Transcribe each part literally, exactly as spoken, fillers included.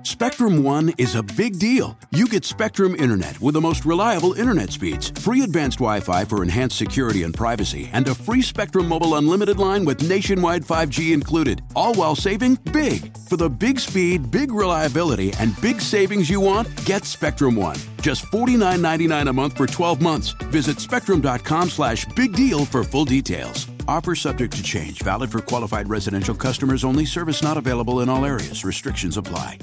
Spectrum One is a big deal. You get Spectrum Internet with the most reliable internet speeds, free advanced Wi-Fi for enhanced security and privacy, and a free Spectrum Mobile Unlimited line with nationwide five G included, all while saving big. For the big speed, big reliability, and big savings you want, get Spectrum One. Just forty-nine ninety-nine a month for twelve months. Visit spectrum.com slash big deal for full details. Offer subject to change. Valid for qualified residential customers only. Service not available in all areas. Restrictions apply.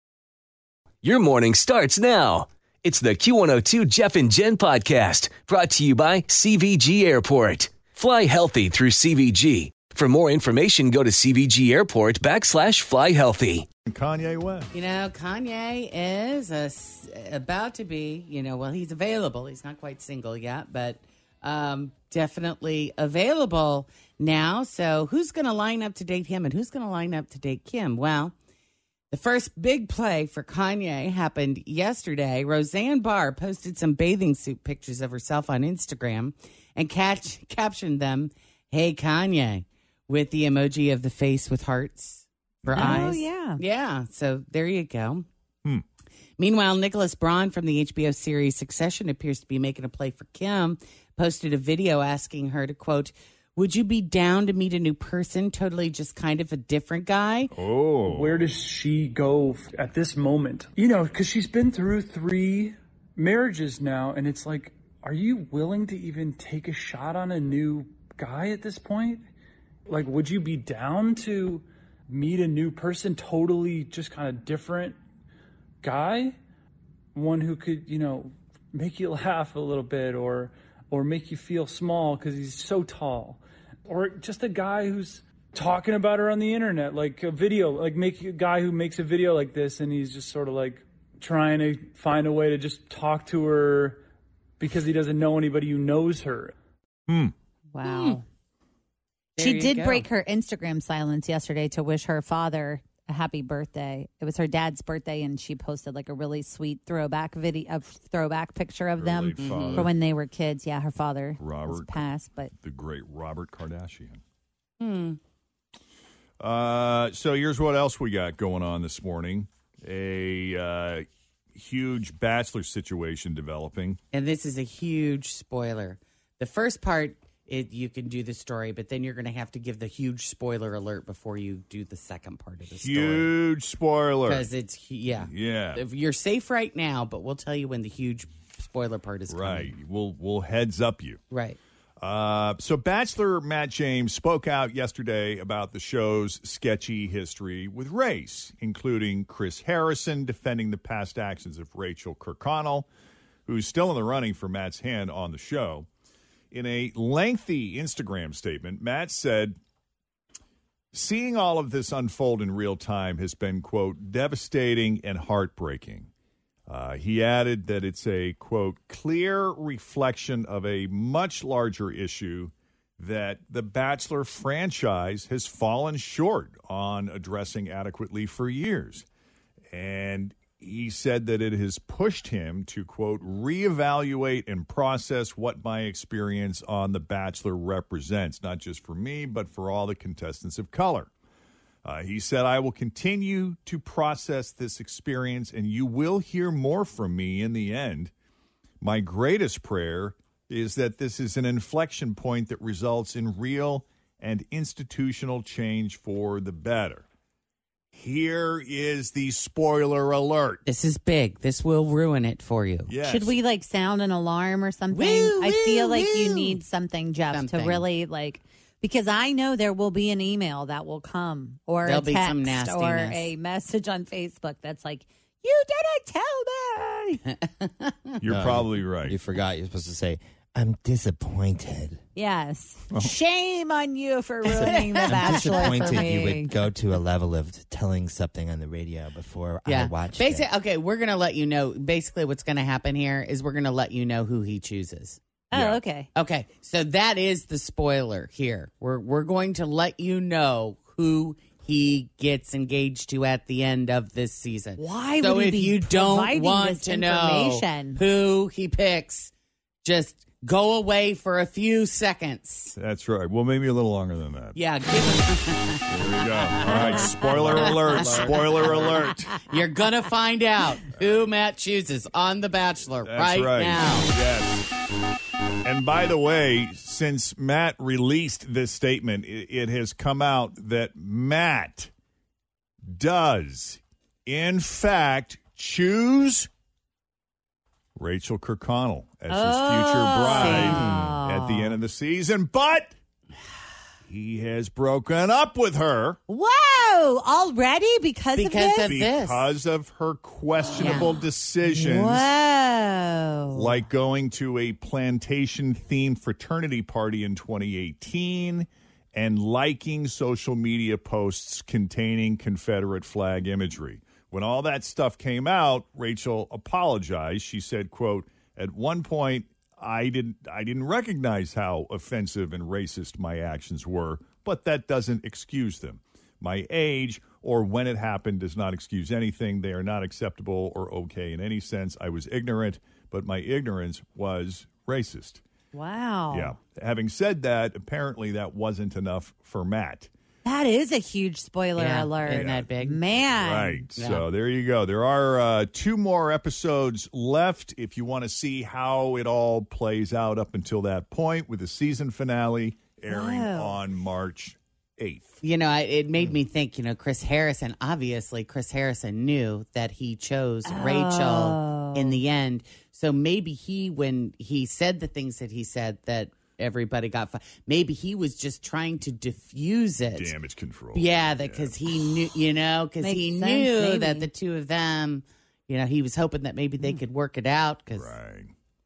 Your morning starts now. It's the Q one oh two Jeff and Jen podcast, brought to you by C V G Airport. Fly healthy through C V G. For more information, go to C V G Airport backslash fly healthy. Kanye West. You know, Kanye is a, about to be, you know, well, he's available. He's not quite single yet, but um, definitely available now. So who's going to line up to date him and who's going to line up to date Kim? Well, the first big play for Kanye happened yesterday. Roseanne Barr posted some bathing suit pictures of herself on Instagram and catch, captioned them, "Hey, Kanye," with the emoji of the face with hearts for oh, eyes. Oh, yeah. Yeah, so there you go. Hmm. Meanwhile, Nicholas Braun from the H B O series Succession appears to be making a play for Kim, posted a video asking her to, quote, "Would you be down to meet a new person, totally just kind of a different guy?" Oh. Where does she go at this moment? You know, because she's been through three marriages now, and it's like, are you willing to even take a shot on a new guy at this point? Like, would you be down to meet a new person, totally just kind of different guy? One who could, you know, make you laugh a little bit or or make you feel small because he's so tall. Or just a guy who's talking about her on the internet, like a video, like make a guy who makes a video like this and he's just sort of like trying to find a way to just talk to her because he doesn't know anybody who knows her. Hmm. Wow. Hmm. She There you did go. break her Instagram silence yesterday to wish her father a happy birthday. It was her dad's birthday, and she posted like a really sweet throwback video, a throwback picture of Her them late father. for when they were kids. Yeah, her father was Robert. passed, but The great Robert Kardashian. Hmm. Uh, so here's what else we got going on this morning. A uh, huge Bachelor situation developing. And this is a huge spoiler. The first part, it, you can do the story, but then you're going to have to give the huge spoiler alert before you do the second part of the story. Huge spoiler. Because it's, hu- yeah. Yeah. If you're safe right now, but we'll tell you when the huge spoiler part is coming. Right. We'll, we'll heads up you. Right. Uh, so Bachelor Matt James spoke out yesterday about the show's sketchy history with race, including Chris Harrison defending the past actions of Rachel Kirkconnell, who's still in the running for Matt's hand on the show. In a lengthy Instagram statement, Matt said, "Seeing all of this unfold in real time has been, quote, devastating and heartbreaking." Uh, he added that it's a, quote, clear reflection of a much larger issue that the Bachelor franchise has fallen short on addressing adequately for years. And he said that it has pushed him to, quote, reevaluate and process what my experience on The Bachelor represents, not just for me, but for all the contestants of color. Uh, he said, "I will continue to process this experience, and you will hear more from me in the end. My greatest prayer is that this is an inflection point that results in real and institutional change for the better." Here is the spoiler alert. This is big. This will ruin it for you. Yes. should we like sound an alarm or something? Woo, I feel woo, like you woo. need something, Jeff, Something. to really like, because I know there will be an email that will come or There'll a be text some or nastiness. a message on Facebook that's like, "You didn't tell me." You're No, probably right. You forgot you're supposed to say, "I'm disappointed." Yes. Oh. Shame on you for ruining The I'm Bachelor for disappointed me. you would go to a level of telling something on the radio before I Yeah. watched Basi- it. Okay, we're going to let you know. Basically, what's going to happen here is we're going to let you know who he chooses. Oh, Yeah. okay. Okay, so that is the spoiler here. We're we're going to let you know who he gets engaged to at the end of this season. Why So would he if be you don't providing want this to know information? who he picks, just go away for a few seconds. That's right. Well, maybe a little longer than that. Yeah. Give it- There we go. All right. Spoiler alert. Spoiler alert. You're going to find out who Matt chooses on The Bachelor That's right, right. now. Yes. And by the way, since Matt released this statement, it, it has come out that Matt does, in fact, choose Rachel Kirkconnell as his Oh. future bride at the end of the season. But he has broken up with her Whoa! Already because, Because of of this? this. because of her questionable decisions. Whoa! Like going to a plantation-themed fraternity party in twenty eighteen and liking social media posts containing Confederate flag imagery. When all that stuff came out, Rachel apologized. She said, quote, "At one point, I didn't I didn't recognize how offensive and racist my actions were, but that doesn't excuse them. My age or when it happened does not excuse anything. They are not acceptable or okay in any sense. I was ignorant, but my ignorance was racist." Wow. Yeah. Having said that, apparently that wasn't enough for Matt. That is a huge spoiler Yeah, alert. isn't that big? Man. Right. Yeah. So there you go. There are uh, two more episodes left if you want to see how it all plays out up until that point, with the season finale airing Whoa. on March eighth. You know, I- it made me think, you know, Chris Harrison, obviously Chris Harrison knew that he chose Rachel in the end. So maybe he, when he said the things that he said that everybody got, fi- maybe he was just trying to diffuse it. Damage control. Yeah, because he knew, you know, because Makes he sense, knew maybe. that the two of them, you know, he was hoping that maybe they could work it out. Cause, Right.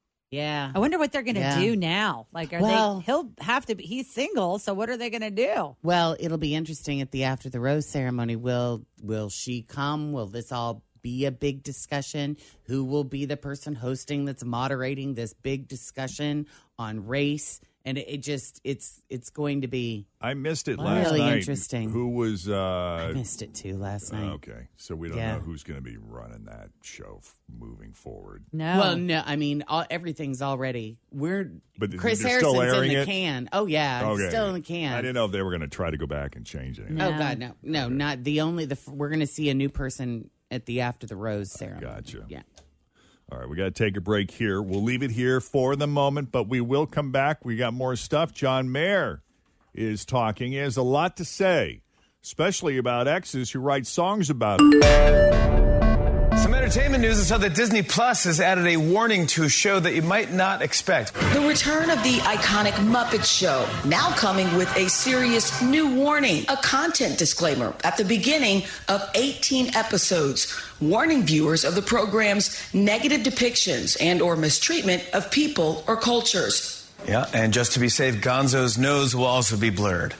Yeah. I wonder what they're going to Yeah. do now. Like, are Well- they? He'll have to be. He's single, so what are they going to do? Well, it'll be interesting at the After the Rose ceremony. Will will she come? Will this all be a big discussion? Who will be the person hosting that's moderating this big discussion on race? And it, it just it's it's going to be I missed it Wow. last Really night. interesting. Who was. Uh, I missed it too last night. Okay. So we don't Yeah. know who's going to be running that show f- moving forward. No. Well, no, I mean all, everything's already we're But Chris they're still Harrison's in airing the it? can. Oh yeah, Okay. still in the can. I didn't know if they were going to try to go back and change anything. No. Oh God, no, no, not the only the we're going to see a new person at the After the Rose ceremony. Gotcha. Yeah. All right, we got to take a break here. We'll leave it here for the moment, but we will come back. We got more stuff. John Mayer is talking. He has a lot to say, especially about exes who write songs about him. Some entertainment news is so that Disney Plus has added a warning to a show that you might not expect. The return of the iconic Muppet Show, now coming with a serious new warning, a content disclaimer at the beginning of eighteen episodes, warning viewers of the program's negative depictions and or mistreatment of people or cultures. Yeah, and just to be safe, Gonzo's nose will also be blurred.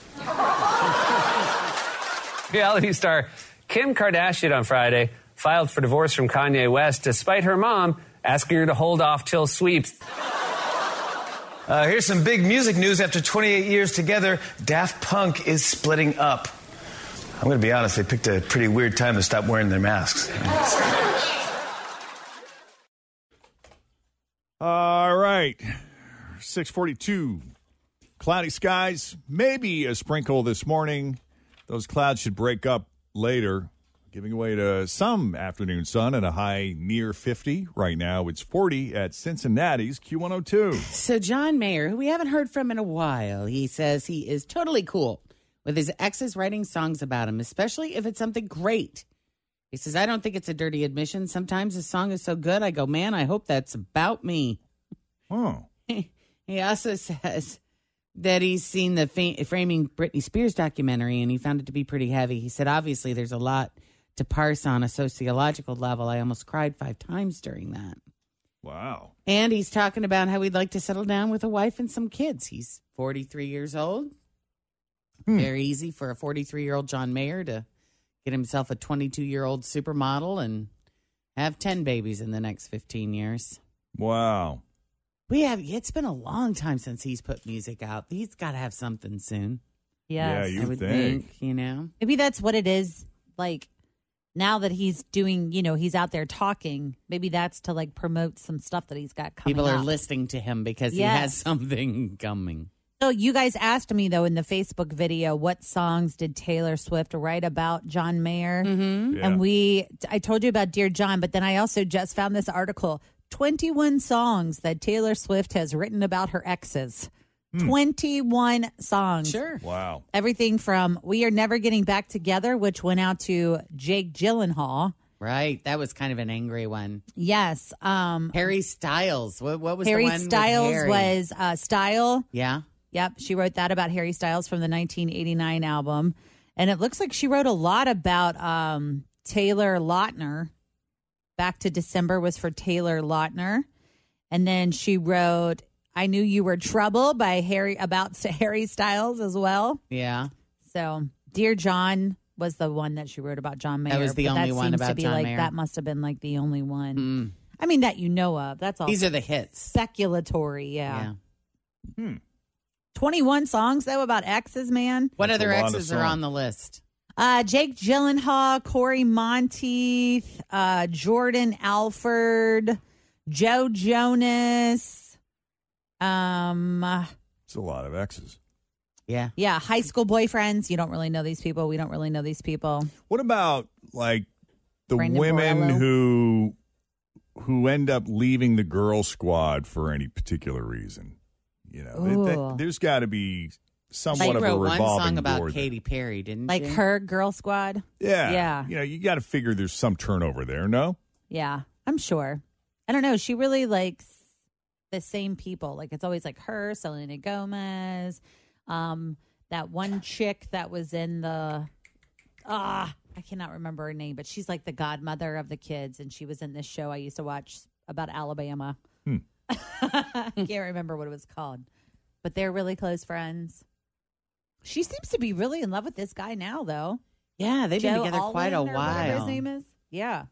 Reality star Kim Kardashian on Friday filed for divorce from Kanye West despite her mom asking her to hold off till sweeps. Uh, here's some big music news. After twenty-eight years together, Daft Punk is splitting up. I'm going to be honest, they picked a pretty weird time to stop wearing their masks. All right, six forty-two. Cloudy skies, maybe a sprinkle this morning. Those clouds should break up later, giving way to some afternoon sun and a high near fifty. Right now, it's forty at Cincinnati's Q one oh two. So John Mayer, who we haven't heard from in a while, he says he is totally cool with his exes writing songs about him, especially if it's something great. He says, I don't think it's a dirty admission. Sometimes a song is so good, I go, man, I hope that's about me. Oh, He also says that he's seen the fa- Framing Britney Spears documentary and he found it to be pretty heavy. He said, obviously, there's a lot to parse on a sociological level. I almost cried five times during that. wow. And he's talking about how he'd like to settle down with a wife and some kids. He's forty-three years old. Hmm. Very easy for a forty-three-year-old John Mayer to get himself a twenty-two-year-old supermodel and have ten babies in the next fifteen years. Wow. We have. It's been a long time since he's put music out. He's got to have something soon. Yes. Yeah, you I would think. think, you know. Maybe that's what it is. Like, now that he's doing, you know, he's out there talking, maybe that's to like promote some stuff that he's got coming People are up. listening to him because Yes. he has something coming. So you guys asked me, though, in the Facebook video, what songs did Taylor Swift write about John Mayer? Mm-hmm. Yeah. And we, I told you about Dear John, but then I also just found this article, twenty-one songs that Taylor Swift has written about her exes. Hmm. twenty-one songs. Sure. Wow. Everything from We Are Never Getting Back Together, which went out to Jake Gyllenhaal. Right. That was kind of an angry one. Yes. Um, Harry Styles. What, what was Harry the one Styles with Harry? was uh, Style. Yeah. Yep, she wrote that about Harry Styles from the nineteen eighty-nine album. And it looks like she wrote a lot about um, Taylor Lautner. Back to December was for Taylor Lautner. And then she wrote I Knew You Were Trouble by Harry about Harry Styles as well. Yeah. So Dear John was the one that she wrote about John Mayer. That was the but only that one seems about to be John like, Mayer. That must have been like the only one. Mm. I mean, that you know of. That's all These are the hits. speculatory, yeah. Yeah. Hmm. twenty-one songs, though, about exes, man. What That's other a lot of exes are songs. on the list? Uh, Jake Gyllenhaal, Corey Monteith, uh, Jordan Alford, Joe Jonas. Um, uh, It's a lot of X's. Yeah. yeah, high school boyfriends. You don't really know these people. We don't really know these people. What about like the Brandon women Borello? who who end up leaving the girl squad for any particular reason? You know, it- that- Ooh. there's got to be somewhat She of a wrote one revolving song about door there. Katy Perry, didn't Like she? her girl squad. Yeah, Yeah. You know, you got to figure there's some turnover there. No, Yeah, I'm sure. I don't know. She really likes the same people. Like it's always like her, Selena Gomez, um, that one chick that was in the ah, I cannot remember her name, but she's like the godmother of the kids, and she was in this show I used to watch about Alabama. Hmm. I can't remember what it was called, but they're really close friends. She seems to be really in love with this guy now, though. Yeah, they've been Joe together quite a Alwyn or whatever his while. name is. Yeah.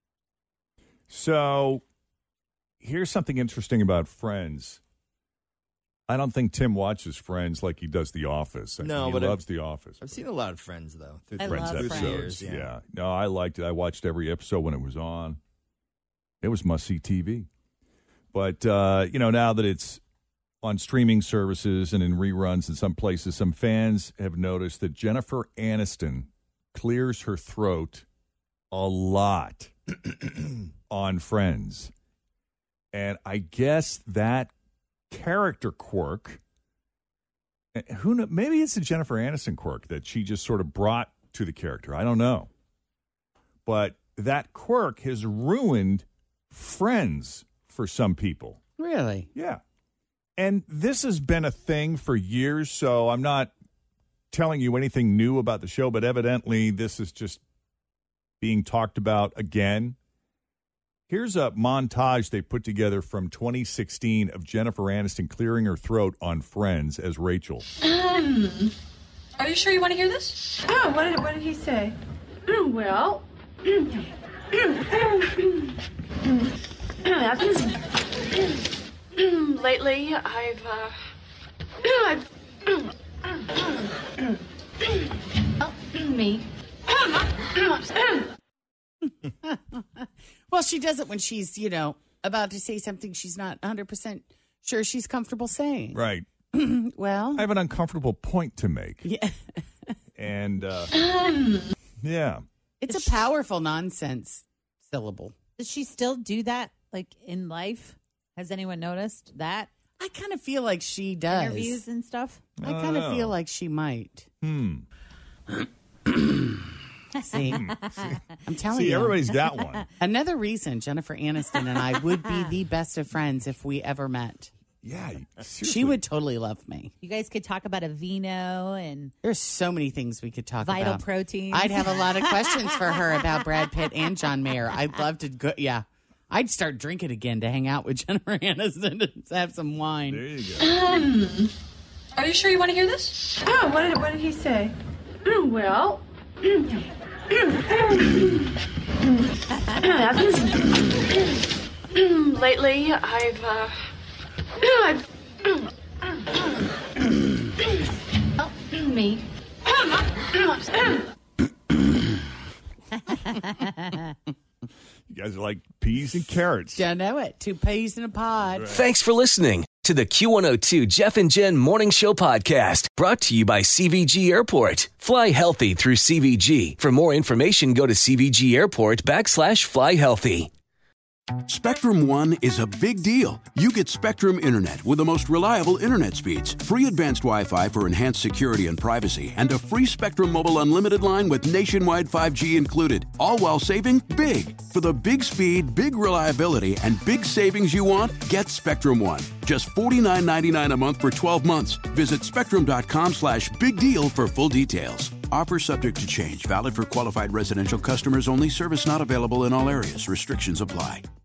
So here's something interesting about Friends. I don't think Tim watches Friends like he does The Office. I No, mean, he but loves I've- The Office. I've seen a lot of Friends, though. Through I the, Friends love through the episodes. years, yeah. yeah. No, I liked it. I watched every episode when it was on. It was must-see T V. But, uh, you know, now that it's on streaming services and in reruns in some places, some fans have noticed that Jennifer Aniston clears her throat a lot on Friends. And I guess that character quirk, who kn- maybe it's a Jennifer Aniston quirk that she just sort of brought to the character. I don't know. But that quirk has ruined Friends for some people. Really? Yeah. And this has been a thing for years, so I'm not telling you anything new about the show, but evidently this is just being talked about again. Here's a montage they put together from twenty sixteen of Jennifer Aniston clearing her throat on Friends as Rachel. Um, are you sure you want to hear this? Oh, what did, what did he say? Well, lately I've, uh, I've, oh, me. Well, she does it when she's, you know, about to say something she's not one hundred percent sure she's comfortable saying. Right. Well, I have an uncomfortable point to make. yeah. And, uh, yeah. It's a powerful nonsense syllable. Does she still do that, like, in life? Has anyone noticed that? I kind of feel like she does. Interviews and stuff? I kind of Oh. feel like she might. Hmm. See, I'm telling See, you. everybody's got one. Another reason Jennifer Aniston and I would be the best of friends if we ever met. Yeah. She seriously. would totally love me. You guys could talk about a vino and There's so many things we could talk vital about. proteins. I'd have a lot of questions for her about Brad Pitt and John Mayer. I'd love to go. Yeah. I'd start drinking again to hang out with Jennifer Aniston and have some wine. There you go. Um, are you sure you want to hear this? Oh, what did, what did he say? Well, lately I've, uh, I've, oh, me. You guys are like peas and carrots. Don't know it. Two peas in a pod. Right. Thanks for listening to the Q one oh two Jeff and Jen Morning Show podcast, brought to you by C V G Airport. Fly healthy through C V G. For more information, go to C V G Airport backslash fly healthy. Spectrum One is a big deal. You get Spectrum Internet with the most reliable internet speeds, free advanced Wi-Fi for enhanced security and privacy, and a free Spectrum Mobile Unlimited line with nationwide five G included, all while saving big. For the big speed, big reliability, and big savings you want, get Spectrum One. Just forty-nine ninety-nine a month for twelve months. Visit spectrum.com slash big deal for full details. Offer subject to change. Valid for qualified residential customers only. Service not available in all areas. Restrictions apply.